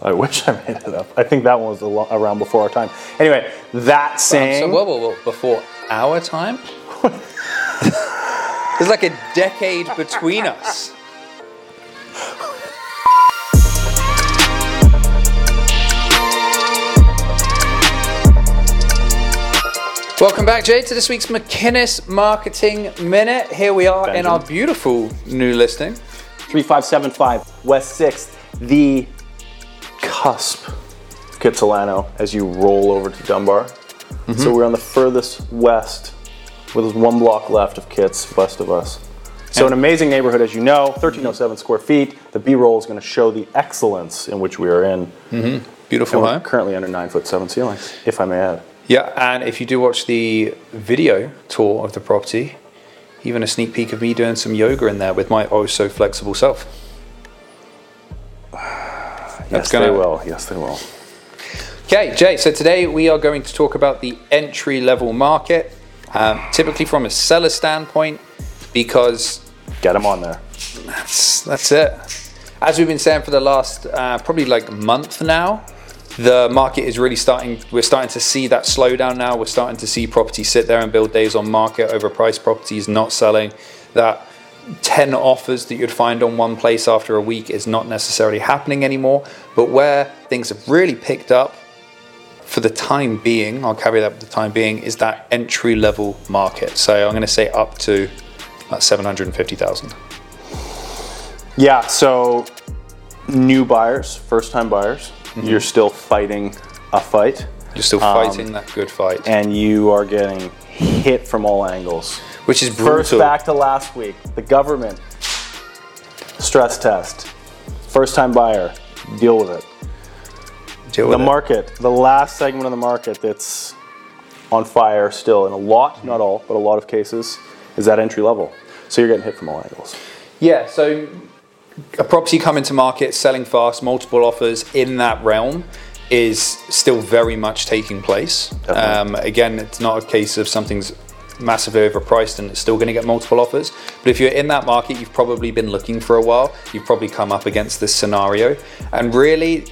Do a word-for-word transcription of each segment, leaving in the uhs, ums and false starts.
I wish I made it up. I think that one was a lo- around before our time. Anyway, that saying... Um, so, whoa, whoa, whoa, before our time? There's like a decade between us. Welcome back, Jay, to this week's McInnes Marketing Minute. Here we are Benjamin. In our beautiful new listing. three five seven five West sixth, the cusp of Kitsilano as you roll over to Dunbar. Mm-hmm. So we're on the furthest west with one block left of Kits west of us. So an amazing neighborhood, as you know, thirteen oh seven square feet. The B-roll is going to show the excellence in which we are in. Mm-hmm. Beautiful and we're home. Currently under nine foot seven ceilings, if I may add. Yeah, and if you do watch the video tour of the property, even a sneak peek of me doing some yoga in there with my oh so flexible self. Yes, gonna... they will. Yes, they will. Okay, Jay, so today we are going to talk about the entry-level market, um, typically from a seller standpoint, because... Get them on there. That's, that's it. As we've been saying for the last uh, probably like month now, the market is really starting, we're starting to see that slowdown now. We're starting to see properties sit there and build days on market, overpriced properties not selling. That ten offers that you'd find on one place after a week is not necessarily happening anymore. But where things have really picked up for the time being, I'll carry that for the time being, is that entry level market. So I'm going to say up to about seven hundred fifty thousand. Yeah, so new buyers, first time buyers. Mm-hmm. You're still fighting a fight. You're still fighting um, that good fight. And you are getting hit from all angles. Which is brutal. First, back to last week. The government stress test. First time buyer, deal with it. Deal with the it. market, the last segment of the market that's on fire still in a lot, not all, but a lot of cases, is that entry level. So you're getting hit from all angles. Yeah, so a property coming to market, selling fast, multiple offers in that realm is still very much taking place. Um, again, it's not a case of something's massively overpriced and it's still going to get multiple offers. But if you're in that market, you've probably been looking for a while. You've probably come up against this scenario. And really,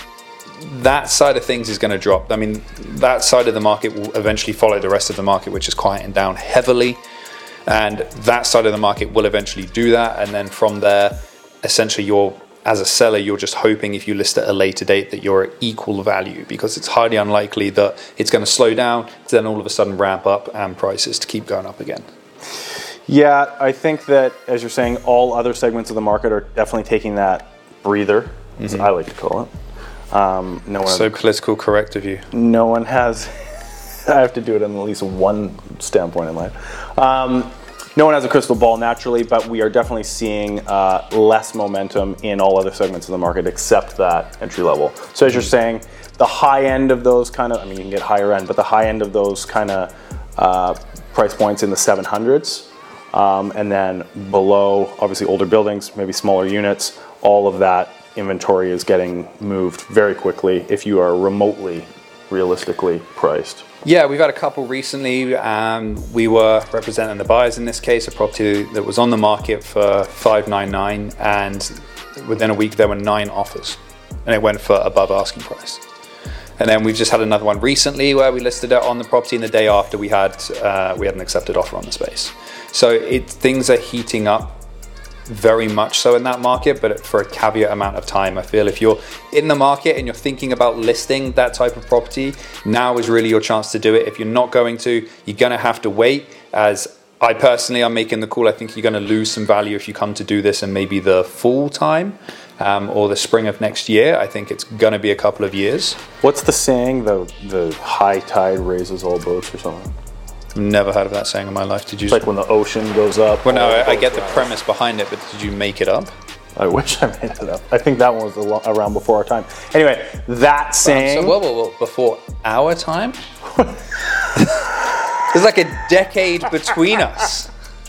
that side of things is going to drop. I mean, that side of the market will eventually follow the rest of the market, which is quieting down heavily. And that side of the market will eventually do that. And then from there, essentially you're, as a seller, you're just hoping if you list at a later date that you're at equal value, because it's highly unlikely that it's going to slow down to then all of a sudden ramp up and prices to keep going up again. Yeah, I think that, as you're saying, all other segments of the market are definitely taking that breather, as mm-hmm. I like to call it. Um, no one so has, political correct of you. No one has, I have to do it in at least one standpoint in life. Um, No one has a crystal ball naturally, but we are definitely seeing uh, less momentum in all other segments of the market except that entry level. So as you're saying, the high end of those kind of, I mean, you can get higher end, but the high end of those kind of uh, price points in the seven hundreds, um, and then below, obviously older buildings, maybe smaller units, all of that inventory is getting moved very quickly if you are remotely realistically priced. Yeah, we've had a couple recently. Um, we were representing the buyers in this case, a property that was on the market for five ninety-nine, and within a week there were nine offers, and it went for above asking price. And then we've just had another one recently where we listed it on the property, and the day after we had uh, we had an accepted offer on the space. So it things are heating up very much so in that market, but for a caveat amount of time. I feel if you're in the market and you're thinking about listing that type of property, now is really your chance to do it. If you're not going to, you're going to have to wait. As I personally am making the call, I think you're going to lose some value if you come to do this in maybe the fall time um, or the spring of next year. I think it's going to be a couple of years. What's the saying? The the high tide raises all boats or something? Never heard of that saying in my life. Did you? It's like when the ocean goes up. Well, no, I, I get the premise behind it, but did you make it up? I wish I made it up. I think that one was a lo- around before our time. Anyway, that saying... Um, so, whoa, whoa, whoa, before our time? There's like a decade between us.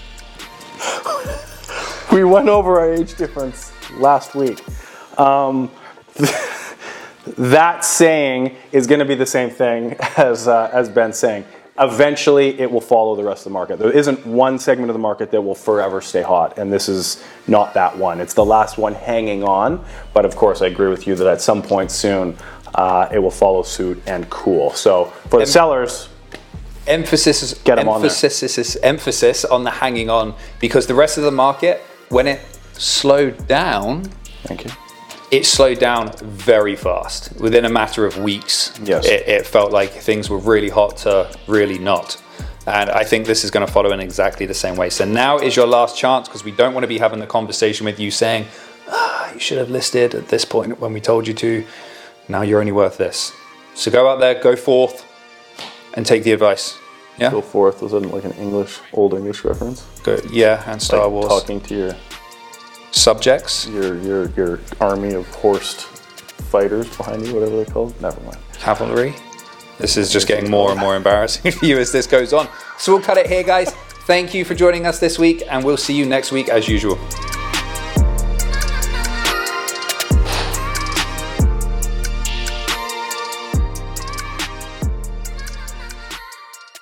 We went over our age difference last week. Um, that saying is going to be the same thing as uh, as Ben's saying. eventually it will follow the rest of the market. There isn't one segment of the market that will forever stay hot, and this is not that one. It's the last one hanging on, but of course I agree with you that at some point soon uh, it will follow suit and cool. So for the em- sellers, emphasis, get them emphasis, on there. emphasis on the hanging on, because the rest of the market, when it slowed down, thank you. It slowed down very fast. Within a matter of weeks, yes. it, it felt like things were really hot to really not. And I think this is going to follow in exactly the same way. So now is your last chance, because we don't want to be having the conversation with you saying, ah, you should have listed at this point when we told you to. Now you're only worth this. So go out there, go forth, and take the advice. Yeah? Go forth. Was that like an English, old English reference? Go, yeah, and Star like Wars. Talking to your... subjects, your your your army of horsed fighters behind you, whatever they're called. Never mind. Cavalry. This is just getting more and more embarrassing for you as this goes on. So we'll cut it here, guys. Thank you for joining us this week, and we'll see you next week as usual.